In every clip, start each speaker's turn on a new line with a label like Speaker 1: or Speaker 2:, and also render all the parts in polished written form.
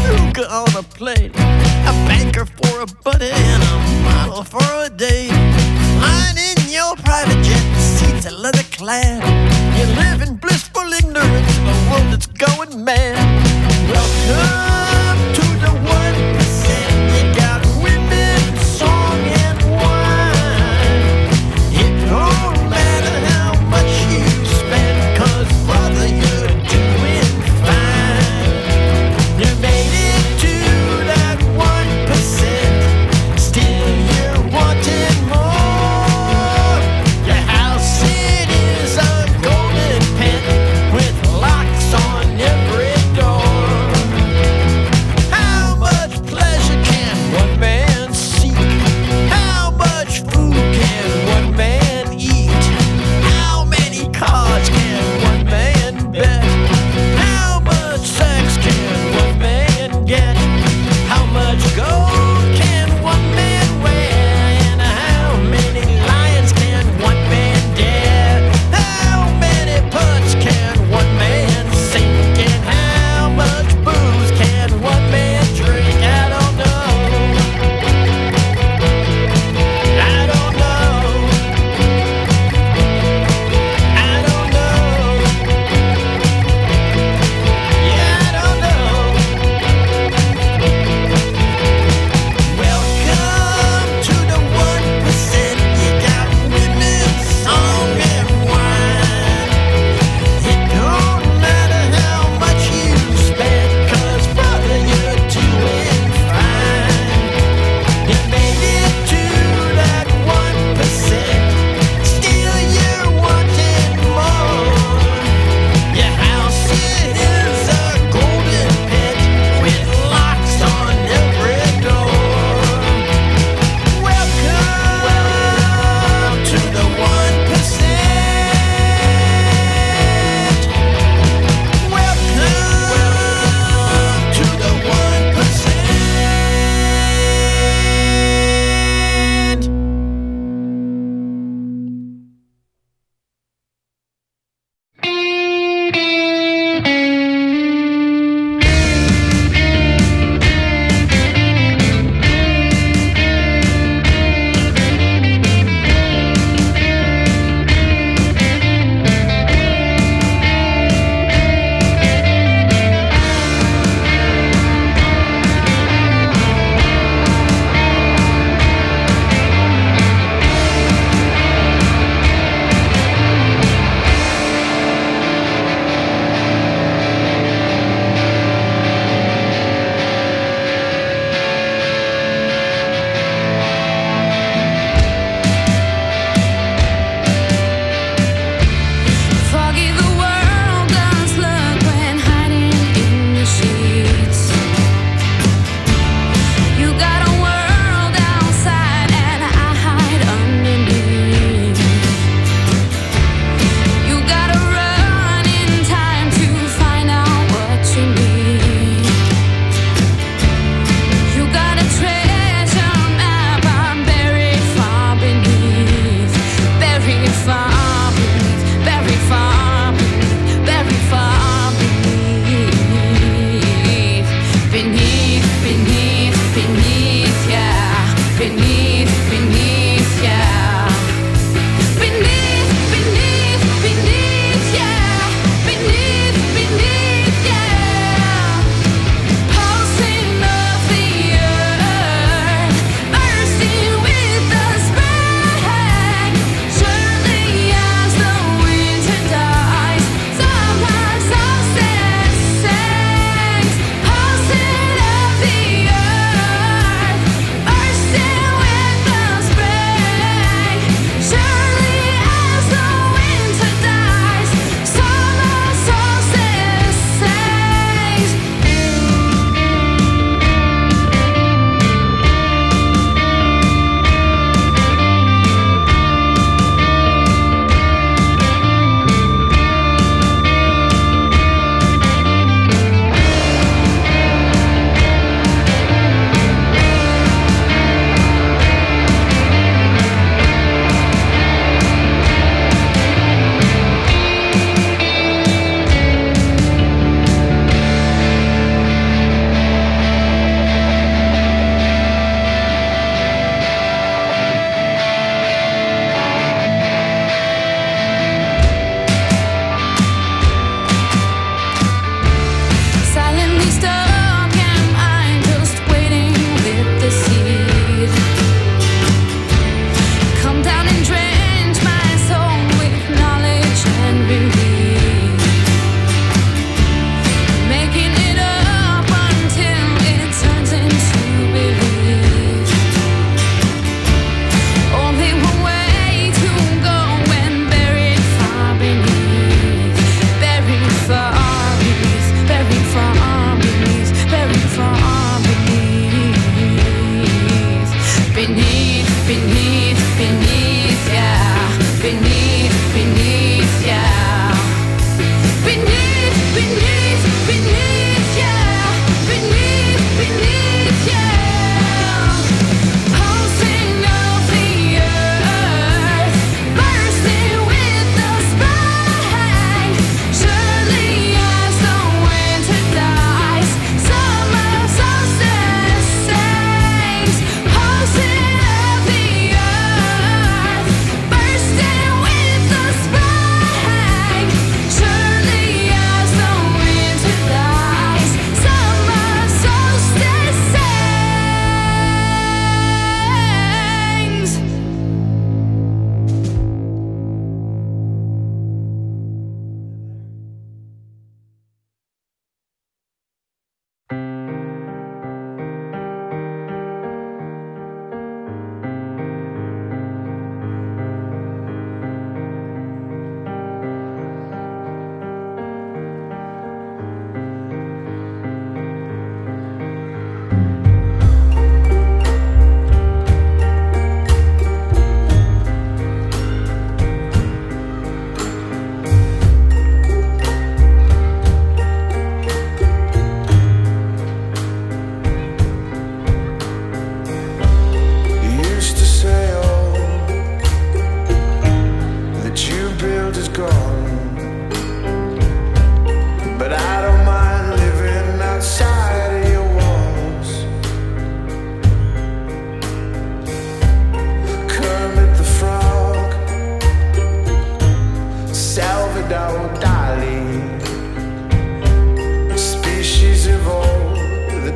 Speaker 1: hookah on a plate, a banker for a buddy, and a model for a date. Lying in your private jet, seats are leather clad. You live in blissful ignorance of a world that's going mad. Welcome to the 1%. You got women, song, and wine. It don't matter how much you spend, 'cause brother, you're doing fine. You made it to that 1%. Still you're wanting more. Your house, it is a golden pen with locks on every door.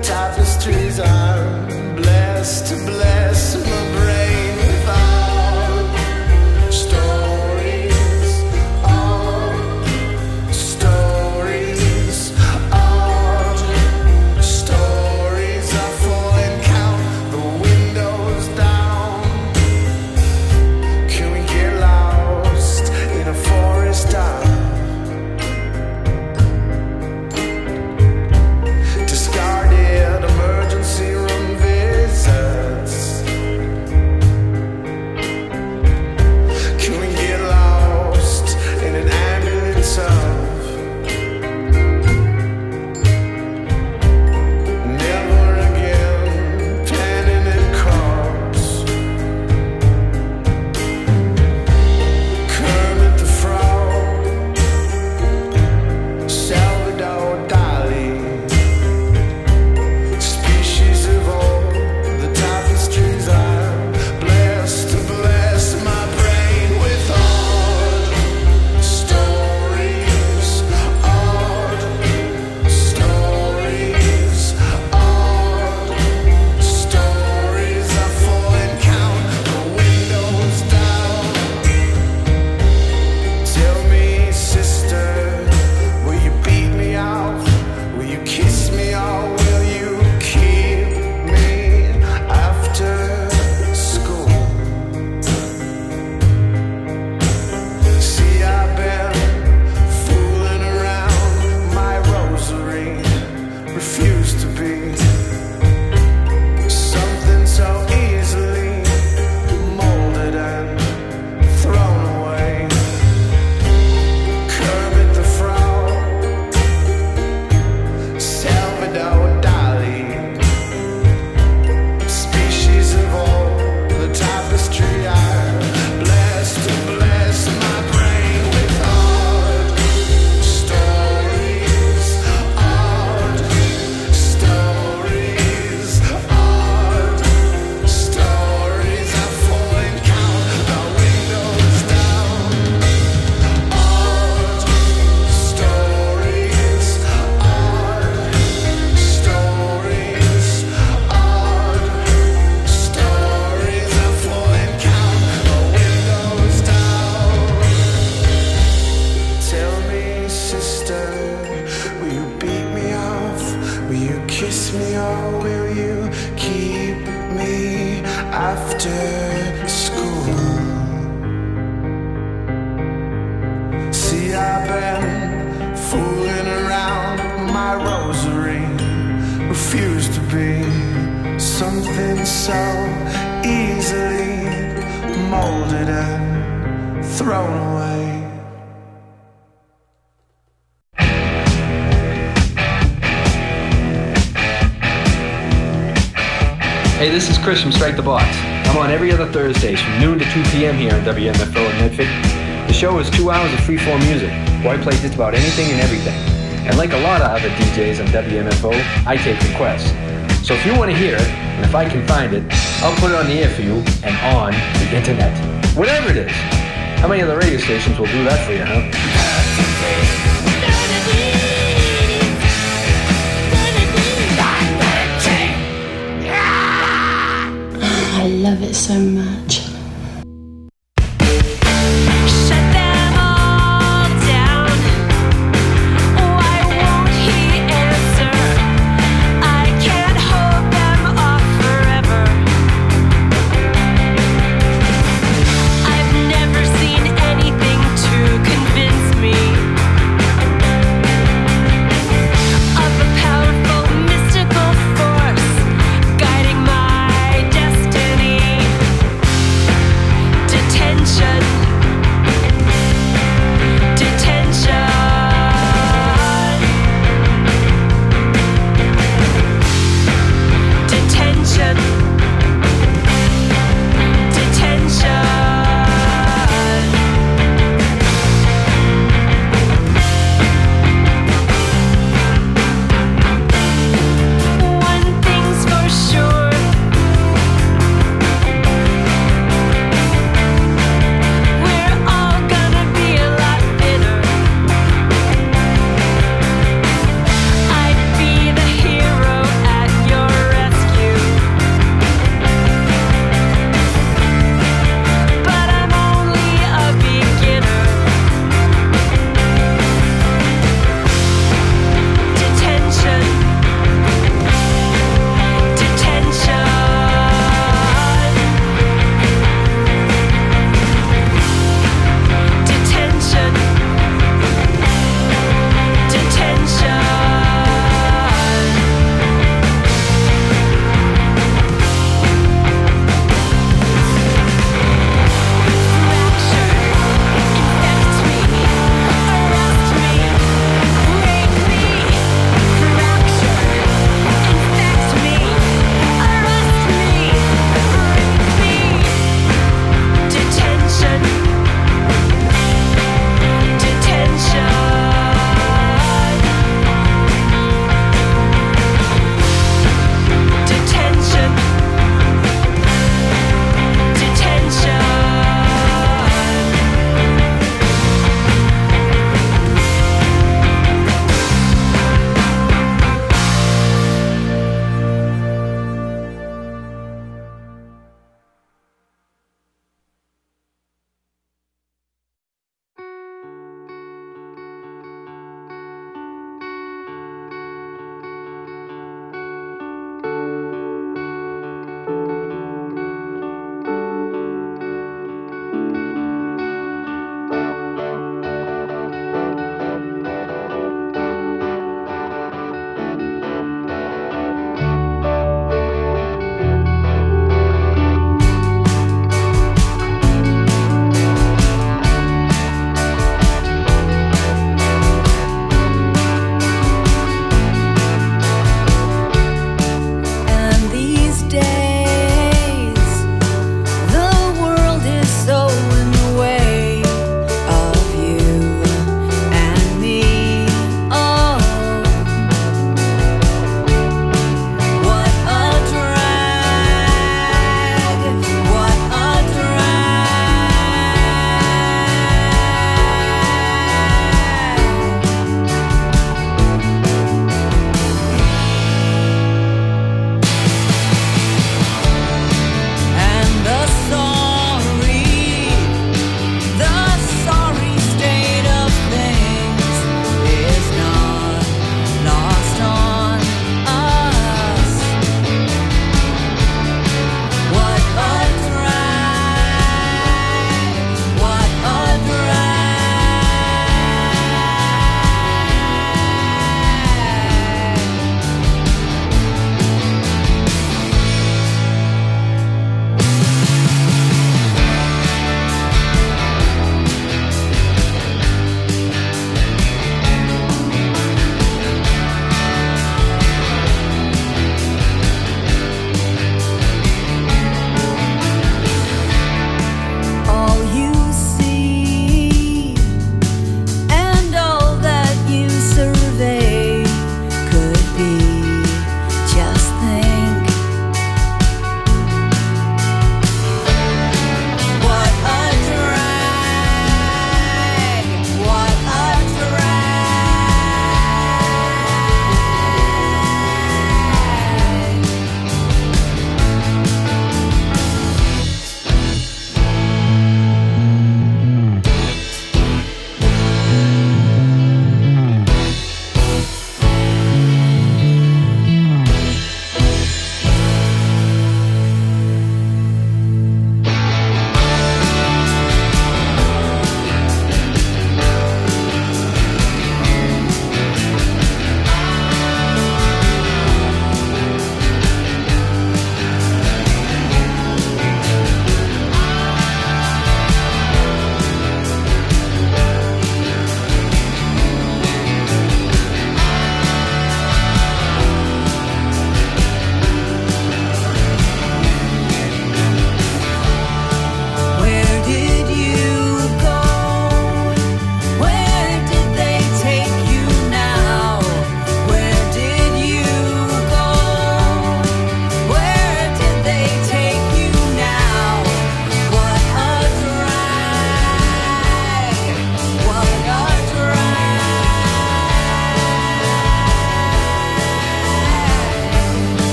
Speaker 2: tapestries are blessed to bless my brain with all stories, all stories, all stories are full and count the windows down. Can we get lost in a forest dark? Discarded emergency room visits. Can we get lost in an ambulance of never again planning and crops? Kermit the Frog, Salvador Dali. Species of all the tapestries are blessed to bless my brain with odd stories, odd stories, odd stories are full and count the windows down. Tell me, sister, will you beat me off? Will you kiss me or will you keep me after school? See, I've been fooling around my rosary, refuse to be something so easily molded and thrown away. Kermit the Frog, Salvador Dali. Species of all the tapestry are blessed to bless my brain with odd stories, odd stories, odd stories are full and count the windows down. Odd stories, odd stories, odd stories are full and count the windows down. Tell me, sister, will you beat me off? Will you kiss me or will you keep me after school? See, I've been fooling around my rosary, refuse to be something so easily molded and thrown away.
Speaker 3: Hey, this is Chris from Strike the Box. I'm on every other Thursdays from noon to 2 p.m. here on WMFO in Medford. The show is 2 hours of freeform music, where I play just about anything and everything. And like a lot of other DJs on WMFO, I take requests. So if you want to hear it, and if I can find it, I'll put it on the air for you and on the internet. Whatever it is. How many other radio stations will do that for you, huh?
Speaker 4: I love it so much.
Speaker 5: Shut them all down. Why won't he answer? I can't hold them off forever. I've never seen anything to convince me of a powerful mystical force guiding my destiny.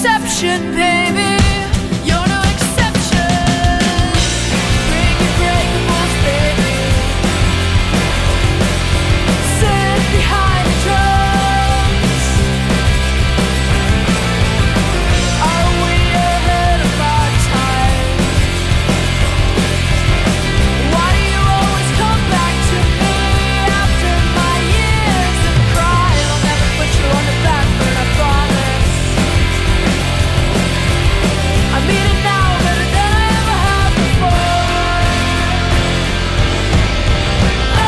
Speaker 5: exception, baby. You're no exception. Bring your breakables, baby. Sit behind the drums. Are we ahead of our time? Why do you always come back to me after my years of crying? I'll never put you on the back burner, I promise. I mean it now better than I ever have before. Oh,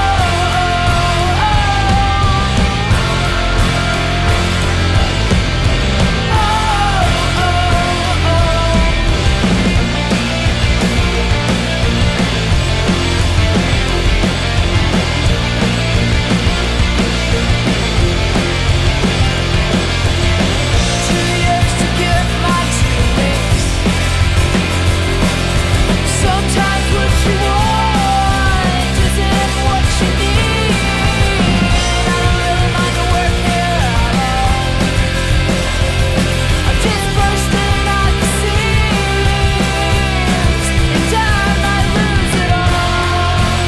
Speaker 5: sometimes what you want isn't what you need. I don't really mind the work here at all. I'm just bursting at the seams. In time I lose it all.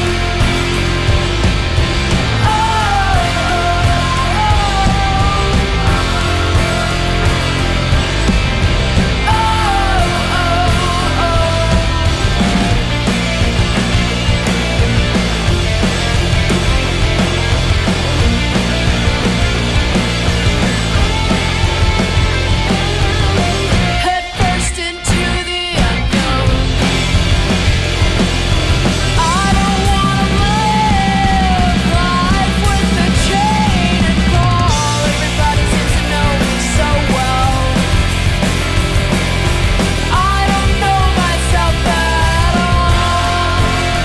Speaker 5: Head first into the unknown. I don't wanna live life with a chain and ball. Everybody seems to know me so well. I don't know myself at all.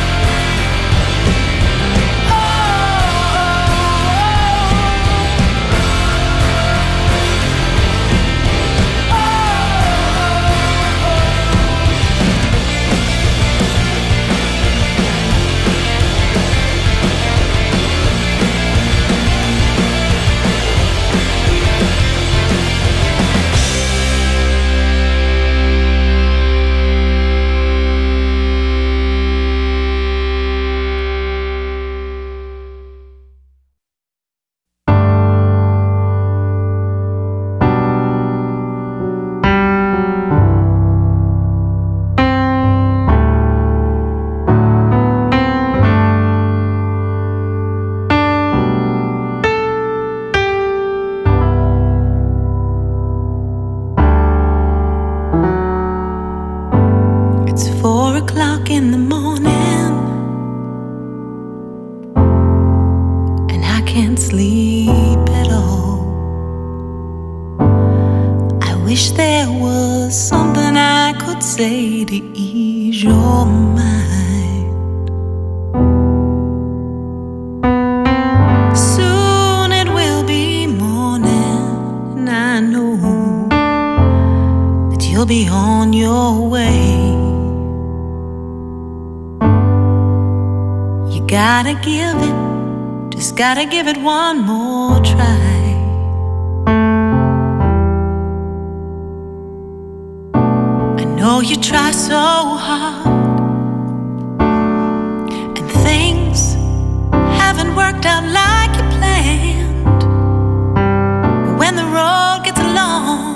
Speaker 6: It's 4 o'clock in the morning, and I can't sleep at all. I wish there was something I could say to ease your mind. Soon it will be morning, and I know that you'll be on your way. You gotta give it, just gotta give it one more try. I know you try so hard, and things haven't worked out like you planned. But when the road gets long,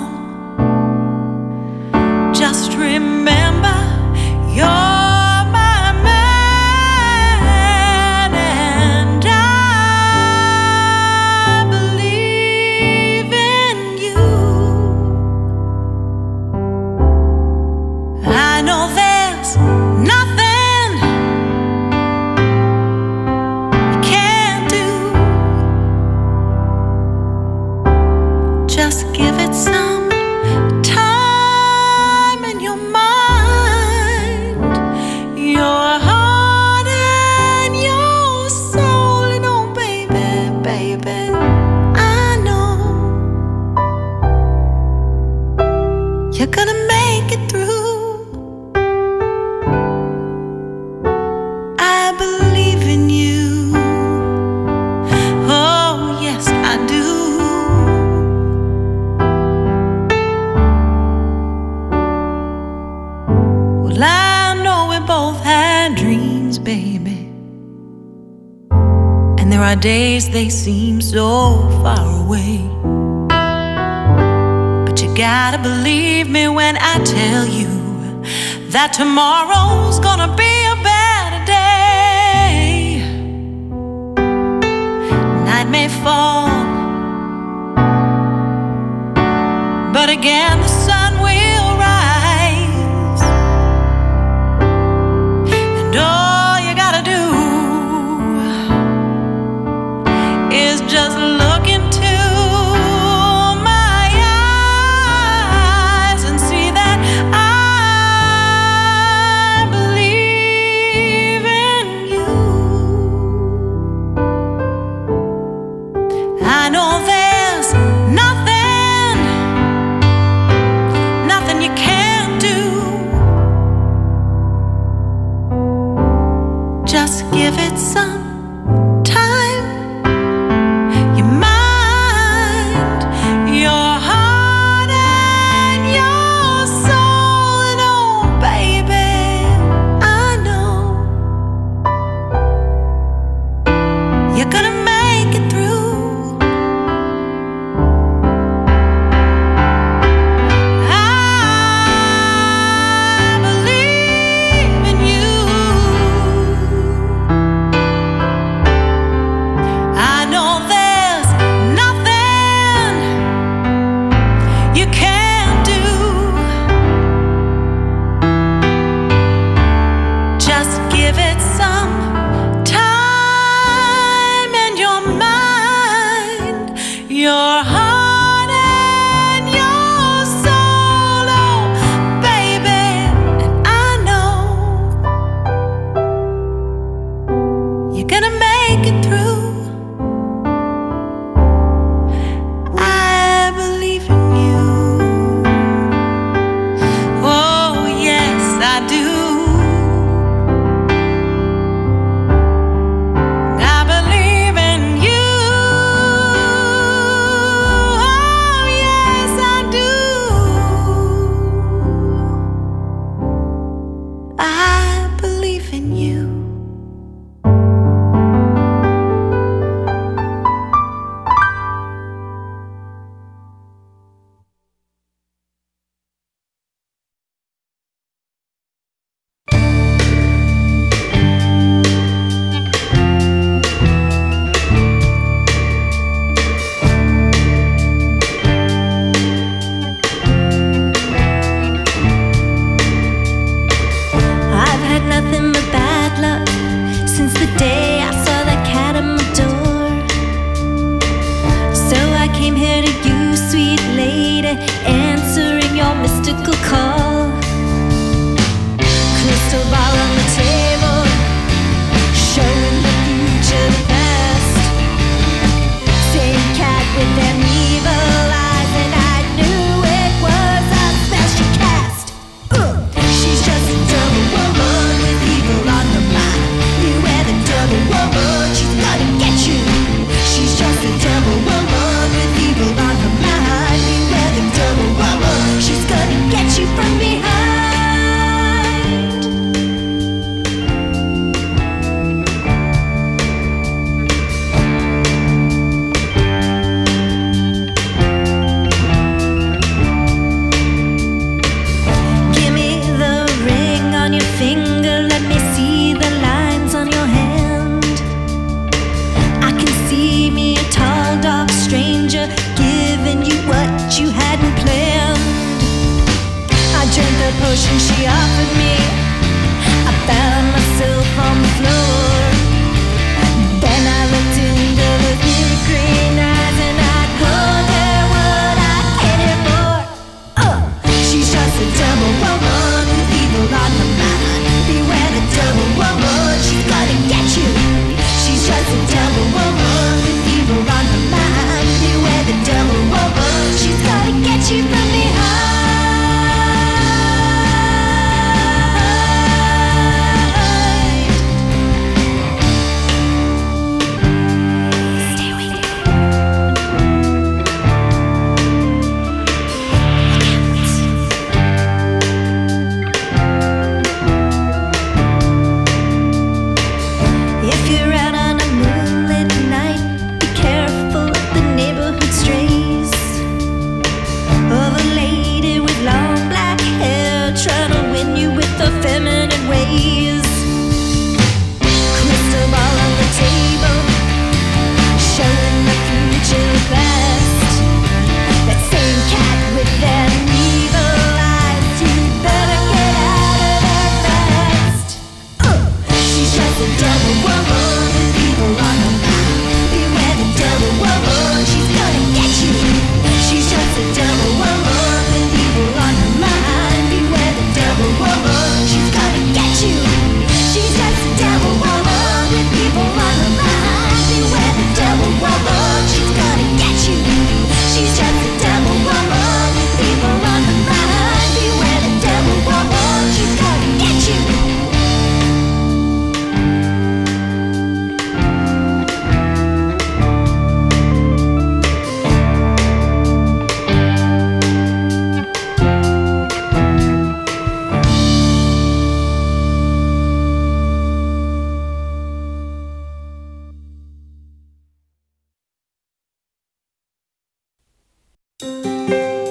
Speaker 6: just remember you're you're gonna make it through. I believe in you. Oh, yes, I do. our days, they seem so far away. But you gotta believe me when I tell you that tomorrow's gonna be a better day. Night may fall, but again the sun will rise. And all you gotta do is just look into my eyes and see that I believe in you. I know there's nothing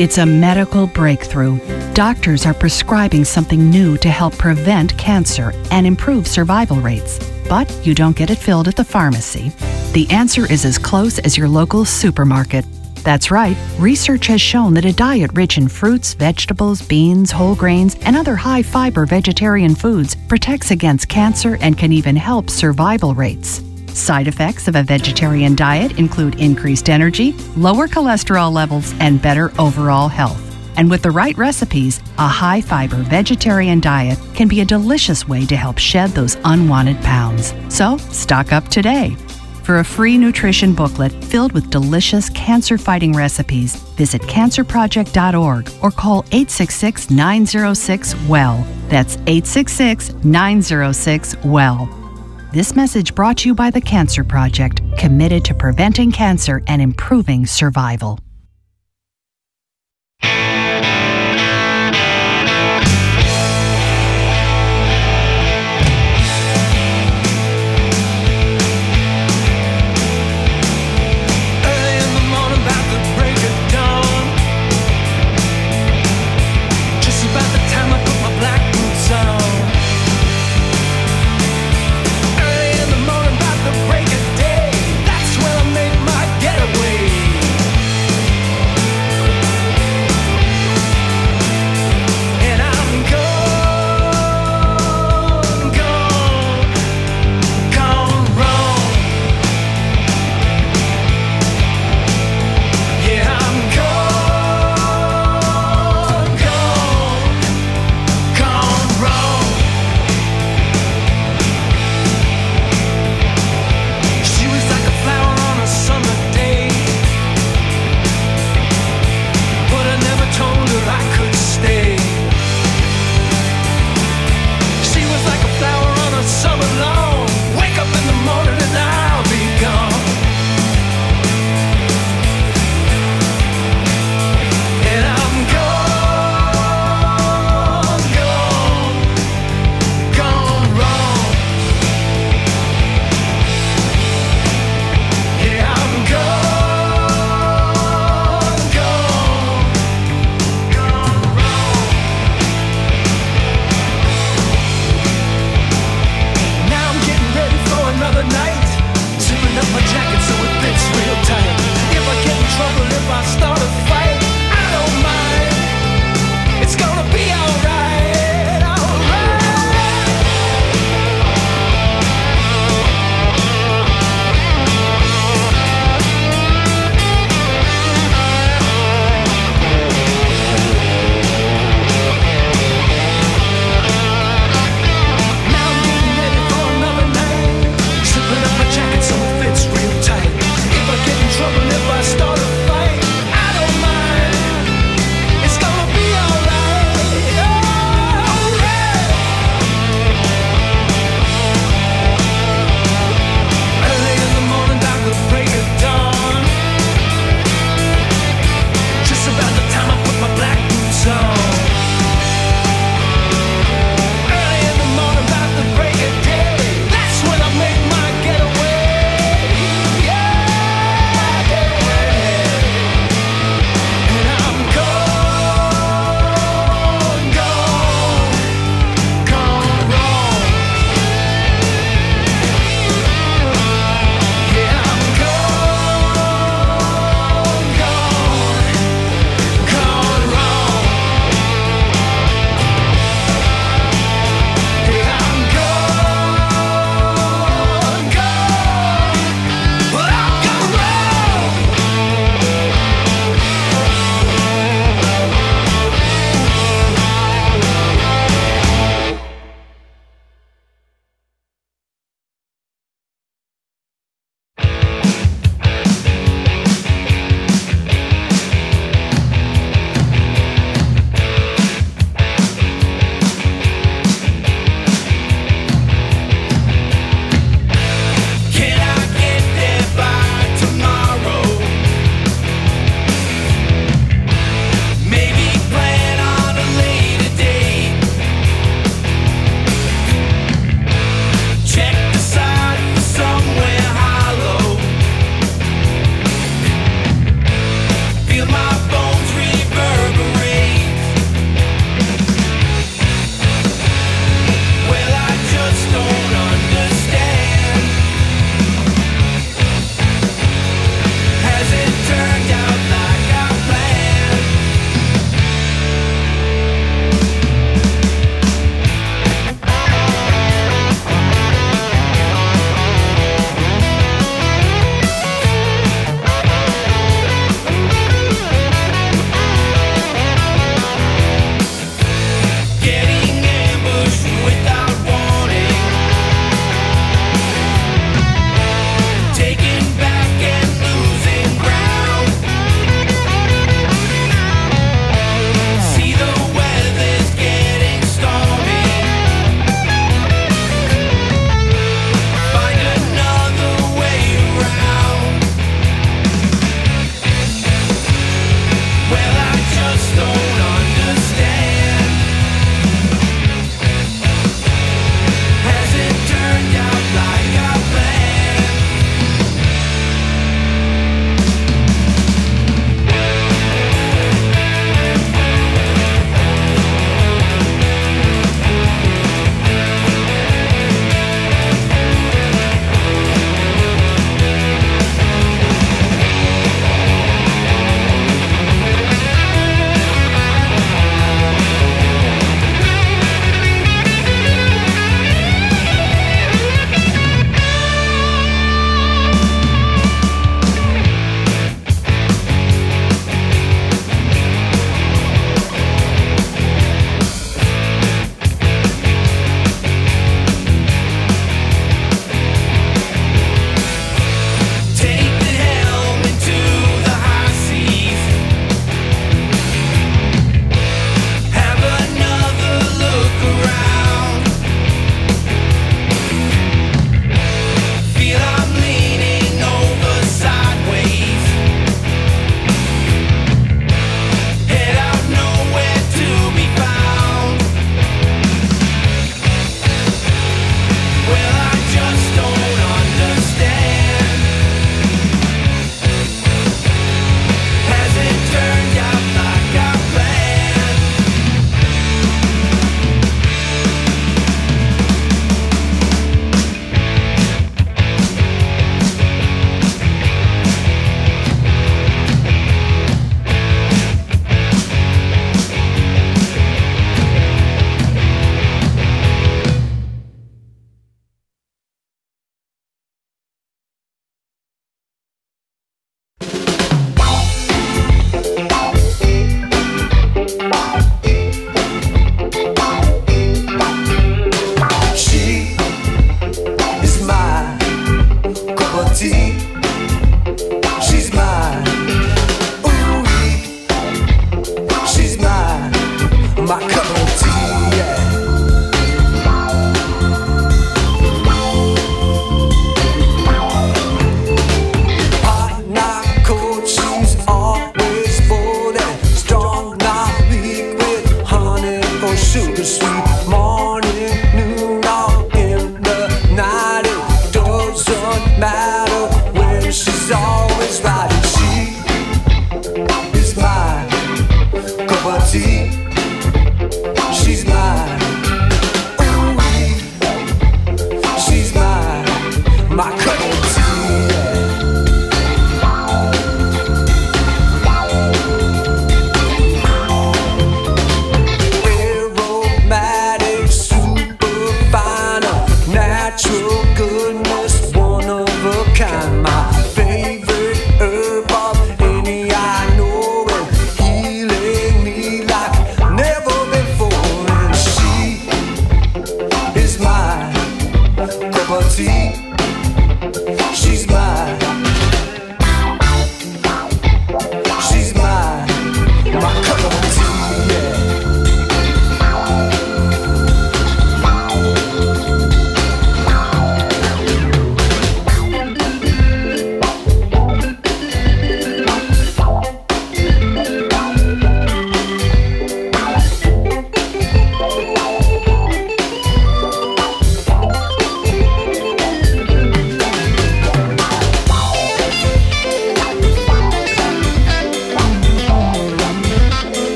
Speaker 7: It's a medical breakthrough. Doctors are prescribing something new to help prevent cancer and improve survival rates. But you don't get it filled at the pharmacy. The answer is as close as your local supermarket. That's right, research has shown that a diet rich in fruits, vegetables, beans, whole grains, and other high-fiber vegetarian foods protects against cancer and can even help survival rates. Side effects of a vegetarian diet include increased energy, lower cholesterol levels, and better overall health. And with the right recipes, a high-fiber vegetarian diet can be a delicious way to help shed those unwanted pounds. So, stock up today. For a free nutrition booklet filled with delicious cancer-fighting recipes, visit cancerproject.org or call 866-906-WELL. That's 866-906-WELL. This message brought to you by the Cancer Project, committed to preventing cancer and improving survival.
Speaker 2: Break of day, that's when I make my getaway.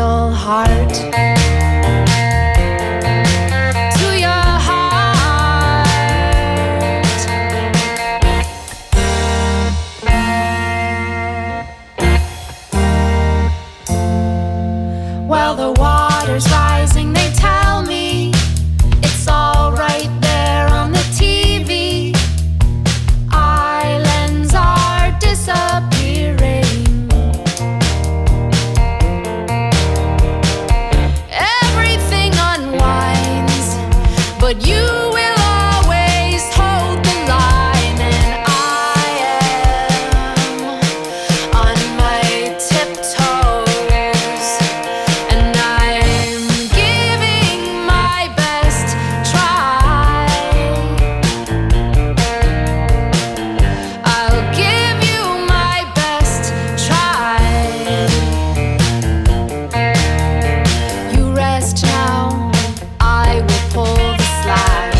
Speaker 6: crystal heart to your heart. While the water's rising, they tell me it's all right there on the TV. Islands are disappearing. Everything unwinds, but you will always hold the line, and I am on my tiptoes, and I'm giving my best try. I'll give you my best try. You rest now, I will pull the slack.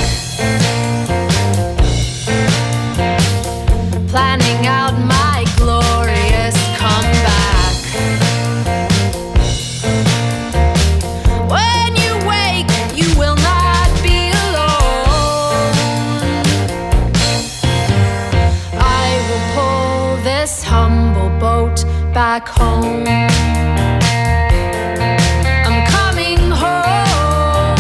Speaker 6: Planning out my glorious comeback. When you wake, you will not be alone. I will pull this humble boat back home. I'm coming home.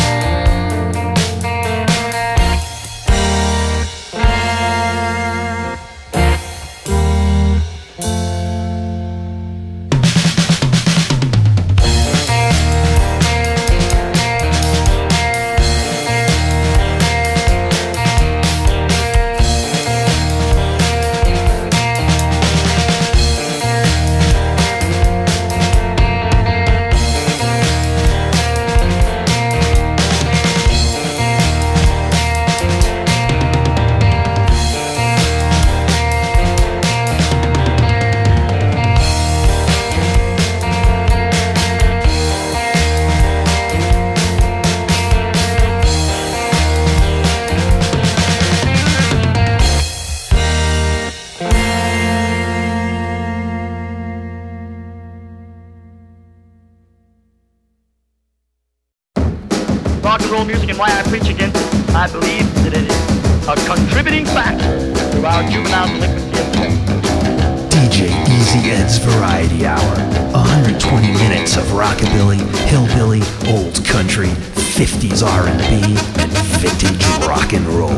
Speaker 8: Rock and roll music and why I preach against it. I believe that it is a contributing factor to our juvenile delinquency of today.
Speaker 9: DJ Easy Ed's Variety Hour. 120 minutes of rockabilly, hillbilly, old country, 50s R&B, and vintage rock and roll.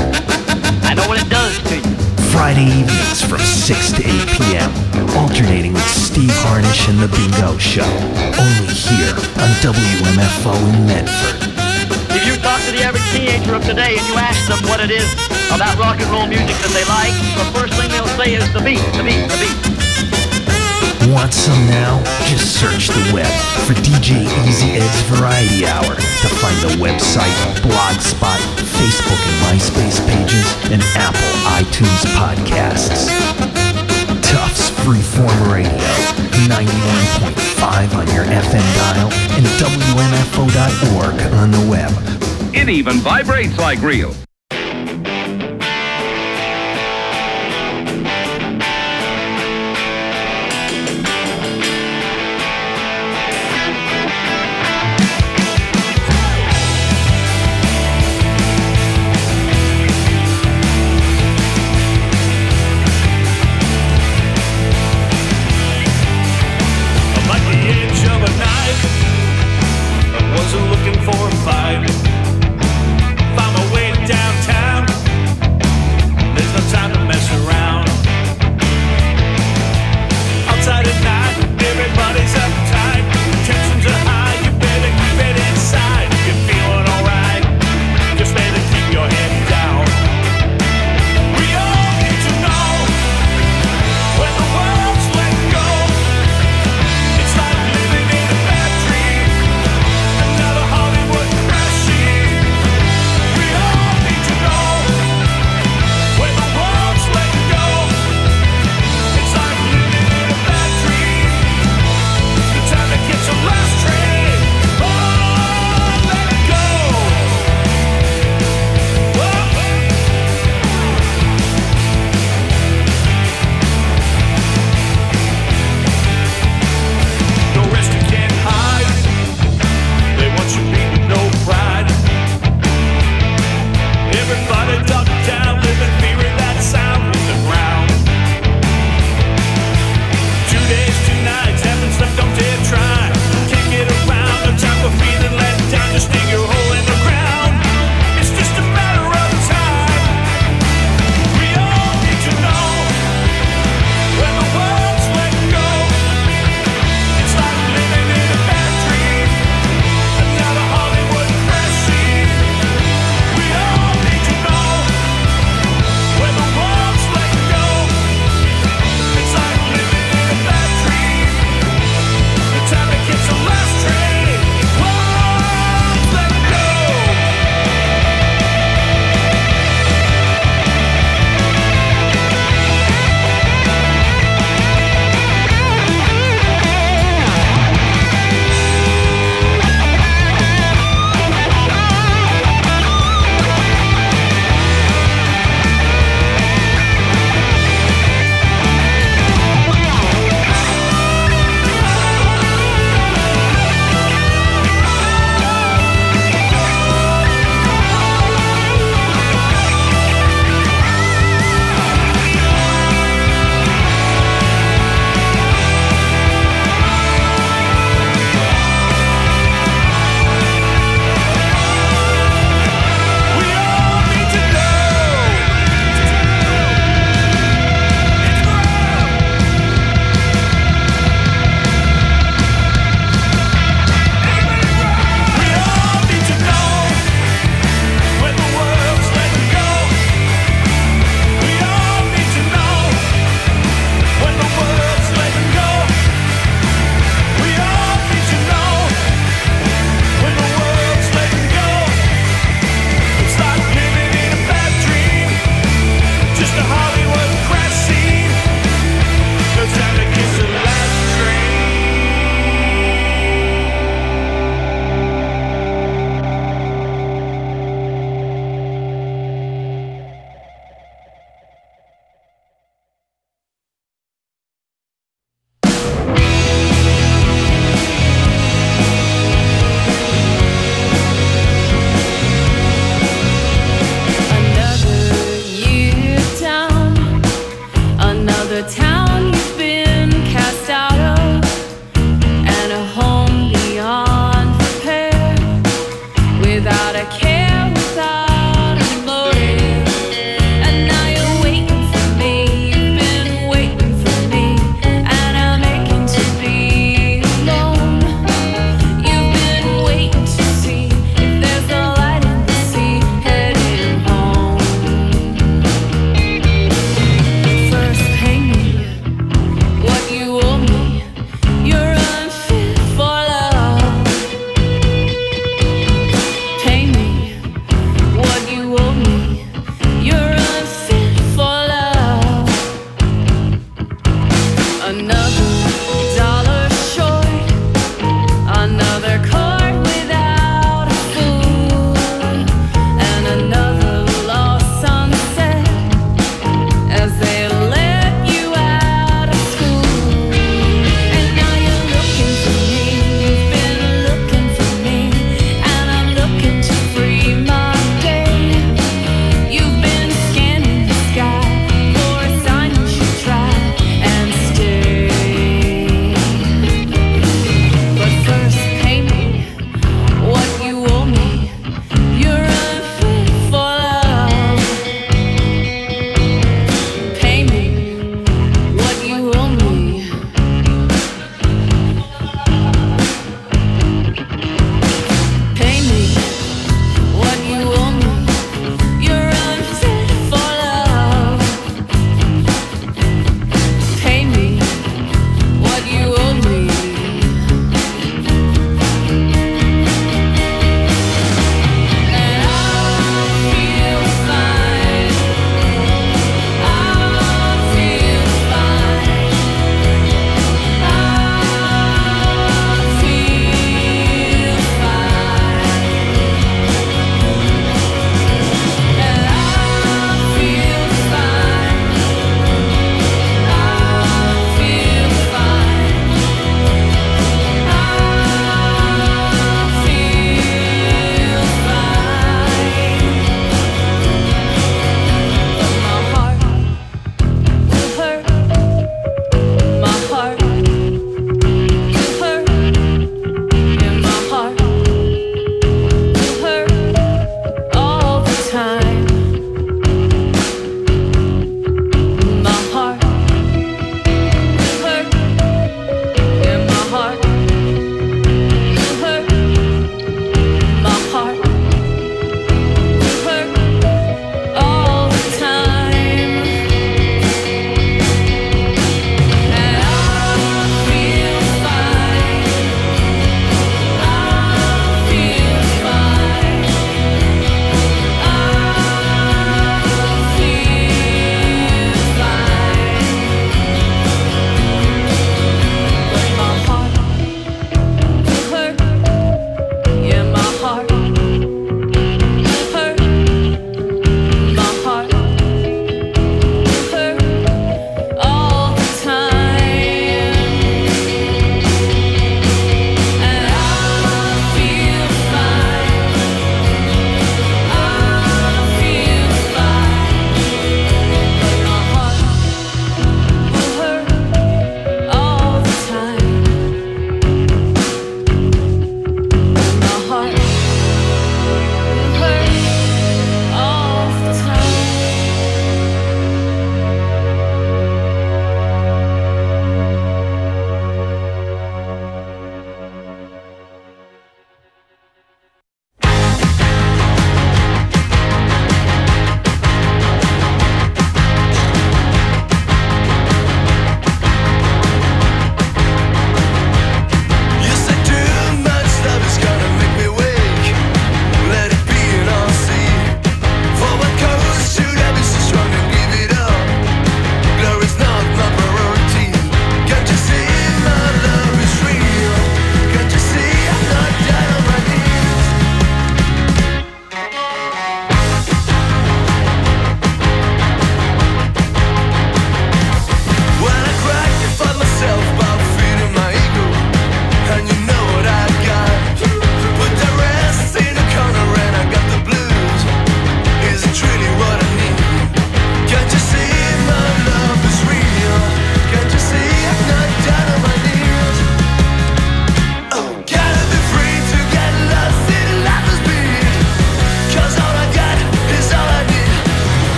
Speaker 8: I know what it does to you.
Speaker 9: Friday evenings from 6 to 8 p.m. Alternating with Steve Harnish and The Bingo Show. Only here on WMFO in Medford.
Speaker 8: If you talk to the average teenager of today and you ask them what it is about rock and roll music that they like, the first thing they'll say is the beat, the beat, the beat.
Speaker 9: Want some now? Just search the web for DJ Easy Ed's Variety Hour to find the website, Blogspot, Facebook and MySpace pages, and Apple iTunes podcasts. Tufts Freeform Radio, 91.5 on your FM dial, and WMFO.org on the web.
Speaker 10: It even vibrates like real.
Speaker 2: Wasn't looking for a fight. Found my way down.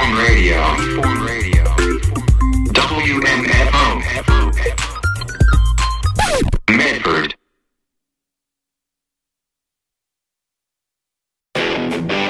Speaker 11: Freeform Radio. WMFO. Medford.